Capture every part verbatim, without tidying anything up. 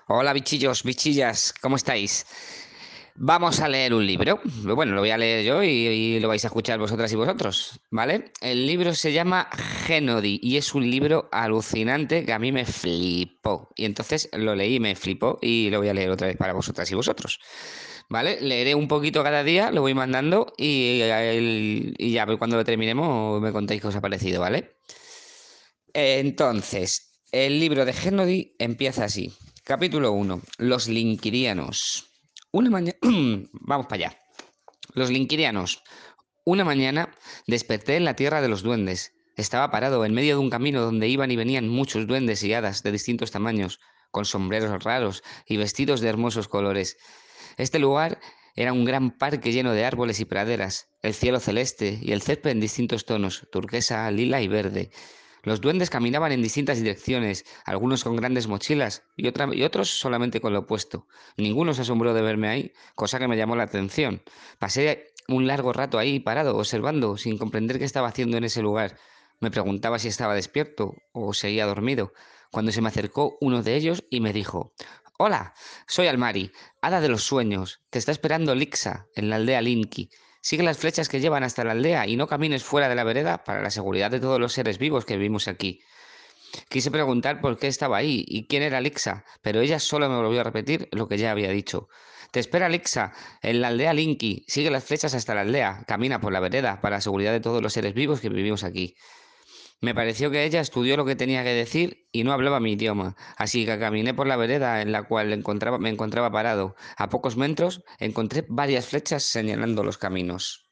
Hola bichillos, bichillas, ¿cómo estáis? Vamos a leer un libro. Bueno, lo voy a leer yo y, y lo vais a escuchar vosotras y vosotros, ¿vale? El libro se llama Genodi y es un libro alucinante que a mí me flipó. Y entonces lo leí, me flipó y lo voy a leer otra vez para vosotras y vosotros, ¿vale? Leeré un poquito cada día, lo voy mandando y, el- y ya cuando lo terminemos me contáis qué os ha parecido, ¿vale? Entonces, el libro de Genodi empieza así. Capítulo uno. Los Linkirianos. Una mañana... Vamos para allá. Los Linkirianos. Una mañana desperté en la tierra de los duendes. Estaba parado en medio de un camino donde iban y venían muchos duendes y hadas de distintos tamaños, con sombreros raros y vestidos de hermosos colores. Este lugar era un gran parque lleno de árboles y praderas, el cielo celeste y el césped en distintos tonos, turquesa, lila y verde. Los duendes caminaban en distintas direcciones, algunos con grandes mochilas y, otra- y otros solamente con lo opuesto. Ninguno se asombró de verme ahí, cosa que me llamó la atención. Pasé un largo rato ahí parado, observando, sin comprender qué estaba haciendo en ese lugar. Me preguntaba si estaba despierto o seguía dormido, cuando se me acercó uno de ellos y me dijo: Hola, soy Almari, hada de los sueños. Te está esperando Lixa, en la aldea Linki. Sigue las flechas que llevan hasta la aldea y no camines fuera de la vereda para la seguridad de todos los seres vivos que vivimos aquí. Quise preguntar por qué estaba ahí y quién era Lixa, pero ella solo me volvió a repetir lo que ya había dicho. Te espera Lixa, en la aldea Linky. Sigue las flechas hasta la aldea. Camina por la vereda para la seguridad de todos los seres vivos que vivimos aquí. Me pareció que ella estudió lo que tenía que decir y no hablaba mi idioma, así que caminé por la vereda en la cual encontraba- me encontraba parado. A pocos metros encontré varias flechas señalando los caminos.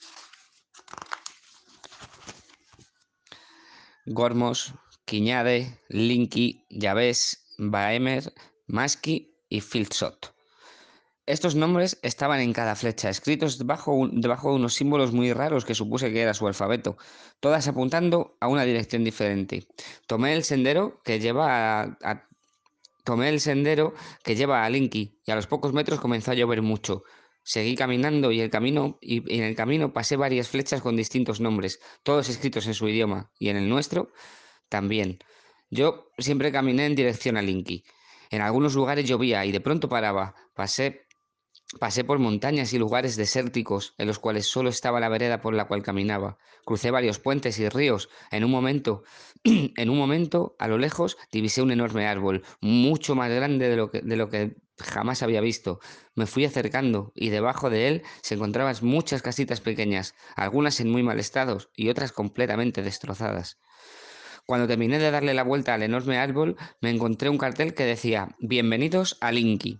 Gormos, Quiñade, Linky, Yavés, Baemer, Maski y Filzot. Estos nombres estaban en cada flecha, escritos debajo, un- debajo de unos símbolos muy raros que supuse que era su alfabeto, todas apuntando a una dirección diferente. Tomé el sendero que lleva a, a- tomé el sendero que lleva a Linky y a los pocos metros comenzó a llover mucho. Seguí caminando y, el camino, y y en el camino pasé varias flechas con distintos nombres, todos escritos en su idioma, y en el nuestro también. Yo siempre caminé en dirección a Linky. En algunos lugares llovía y de pronto paraba. Pasé Pasé por montañas y lugares desérticos en los cuales solo estaba la vereda por la cual caminaba. Crucé varios puentes y ríos. En un momento, en un momento, a lo lejos, divisé un enorme árbol, mucho más grande de lo que, de lo que jamás había visto. Me fui acercando y debajo de él se encontraban muchas casitas pequeñas, algunas en muy mal estado y otras completamente destrozadas. Cuando terminé de darle la vuelta al enorme árbol, me encontré un cartel que decía: Bienvenidos a Linky.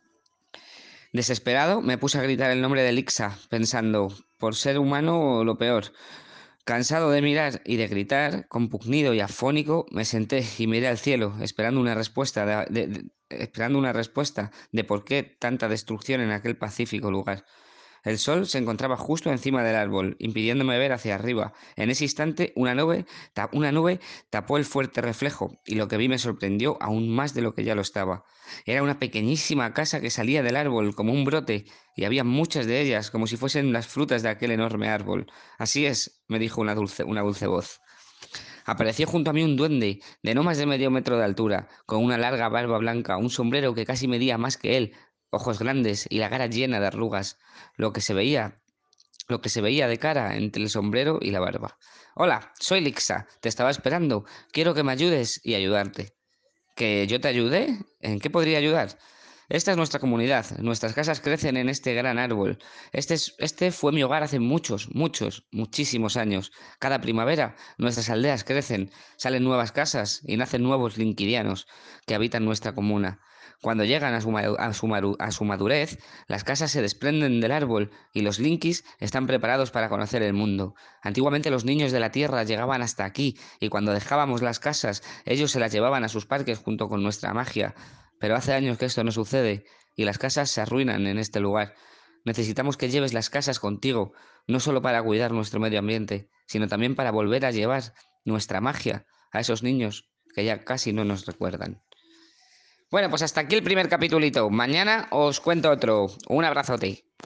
Desesperado, me puse a gritar el nombre de Lixa, pensando, por ser humano, lo peor. Cansado de mirar y de gritar, compugnido y afónico, me senté y miré al cielo, esperando una respuesta de, de- de- esperando una respuesta de por qué tanta destrucción en aquel pacífico lugar. El sol se encontraba justo encima del árbol, impidiéndome ver hacia arriba. En ese instante, una nube, ta- una nube tapó el fuerte reflejo, y lo que vi me sorprendió aún más de lo que ya lo estaba. Era una pequeñísima casa que salía del árbol como un brote, y había muchas de ellas, como si fuesen las frutas de aquel enorme árbol. Así es, me dijo una dulce, una dulce voz. Apareció junto a mí un duende, de no más de medio metro de altura, con una larga barba blanca, un sombrero que casi medía más que él, ojos grandes y la cara llena de arrugas. Lo que se veía, lo que se veía de cara entre el sombrero y la barba. Hola, soy Lixa, te estaba esperando. Quiero que me ayudes y ayudarte. ¿Que yo te ayude? ¿En qué podría ayudar? Esta es nuestra comunidad. Nuestras casas crecen en este gran árbol. Este, es- este fue mi hogar hace muchos, muchos, muchísimos años. Cada primavera nuestras aldeas crecen, salen nuevas casas y nacen nuevos linquidianos que habitan nuestra comuna. Cuando llegan a su, ma- a su maru- a su madurez, las casas se desprenden del árbol y los linkis están preparados para conocer el mundo. Antiguamente los niños de la tierra llegaban hasta aquí y cuando dejábamos las casas, ellos se las llevaban a sus parques junto con nuestra magia. Pero hace años que esto no sucede y las casas se arruinan en este lugar. Necesitamos que lleves las casas contigo, no solo para cuidar nuestro medio ambiente, sino también para volver a llevar nuestra magia a esos niños que ya casi no nos recuerdan. Bueno, pues hasta aquí el primer capitulito. Mañana os cuento otro. Un abrazote.